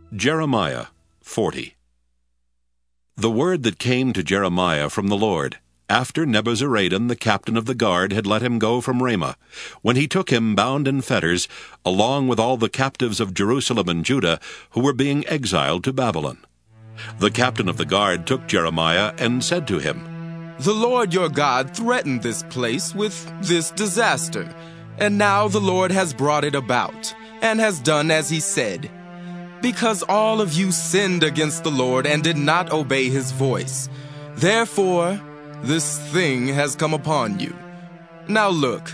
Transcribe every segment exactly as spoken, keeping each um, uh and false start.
Jeremiah forty. The word that came to Jeremiah from the Lord, after Nebuzaradan the captain of the guard had let him go from Ramah, when he took him bound in fetters, along with all the captives of Jerusalem and Judah who were being exiled to Babylon. The captain of the guard took Jeremiah and said to him, "The Lord your God threatened this place with this disaster, and now the Lord has brought it about, and has done as he said. Because all of you sinned against the Lord and did not obey his voice. Therefore, this thing has come upon you. Now look,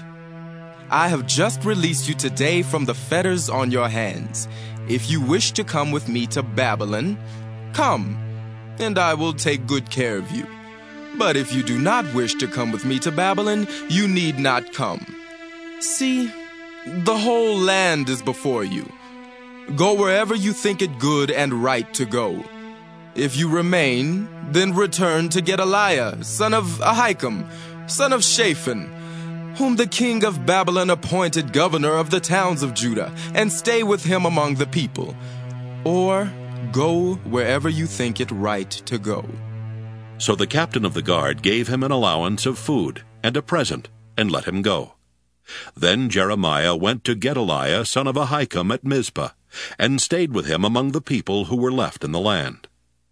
I have just released you today from the fetters on your hands. If you wish to come with me to Babylon, come, and I will take good care of you. But if you do not wish to come with me to Babylon, you need not come. See, the whole land is before you. Go wherever you think it good and right to go. If you remain, then return to Gedaliah, son of Ahikam, son of Shaphan, whom the king of Babylon appointed governor of the towns of Judah, and stay with him among the people. Or go wherever you think it right to go." So the captain of the guard gave him an allowance of food and a present, and let him go. Then Jeremiah went to Gedaliah son of Ahikam at Mizpah, and stayed with him among the people who were left in the land.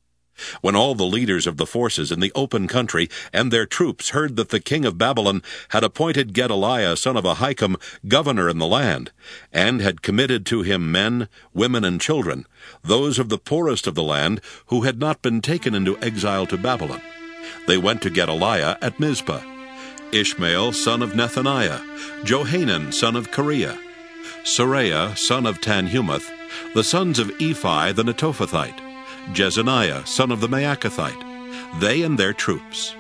When all the leaders of the forces in the open country and their troops heard that the king of Babylon had appointed Gedaliah son of Ahikam governor in the land, and had committed to him men, women, and children, those of the poorest of the land who had not been taken into exile to Babylon, they went to Gedaliah at Mizpah, Ishmael son of Nethaniah, Johanan son of Kareah, Seraiah son of Tanhumeth, the sons of Ephi the Netophathite, Jezaniah son of the Maacathite, they and their troops.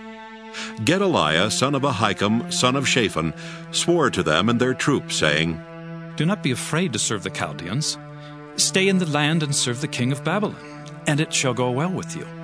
Gedaliah son of Ahikam son of Shaphan swore to them and their troops, saying, "Do not be afraid to serve the Chaldeans. Stay in the land and serve the king of Babylon, and it shall go well with you.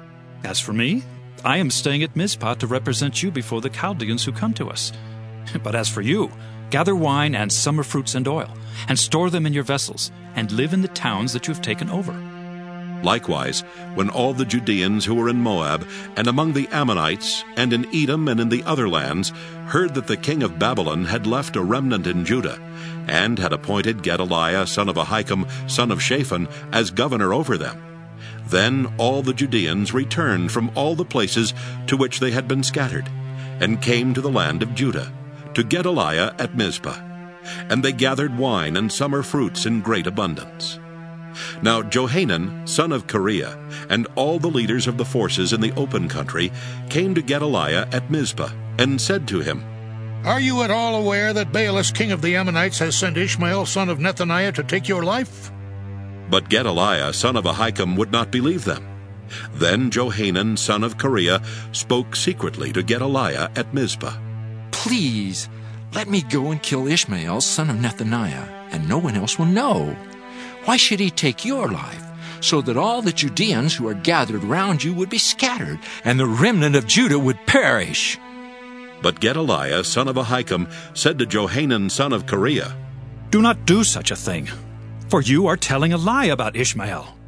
As for me, I am staying at Mizpah to represent you before the Chaldeans who come to us. But as for you, gather wine and summer fruits and oil, and store them in your vessels, and live in the towns that you have taken over." Likewise, when all the Judeans who were in Moab, and among the Ammonites, and in Edom and in the other lands, heard that the king of Babylon had left a remnant in Judah, and had appointed Gedaliah son of Ahikam son of Shaphan as governor over them, then all the Judeans returned from all the places to which they had been scattered, and came to the land of Judah, to Gedaliah at Mizpah. And they gathered wine and summer fruits in great abundance. Now Johanan, son of Kareah, and all the leaders of the forces in the open country came to Gedaliah at Mizpah, and said to him, "Are you at all aware that Baalis king of the Ammonites has sent Ishmael son of Nethaniah to take your life?" But Gedaliah son of Ahikam would not believe them. Then Johanan son of Kareah spoke secretly to Gedaliah at Mizpah. "Please, let me go and kill Ishmael son of Nethaniah, and no one else will know. Why should he take your life, so that all the Judeans who are gathered round you would be scattered, and the remnant of Judah would perish?" But Gedaliah son of Ahikam said to Johanan son of Kareah, "Do not do such a thing, for you are telling a lie about Ishmael.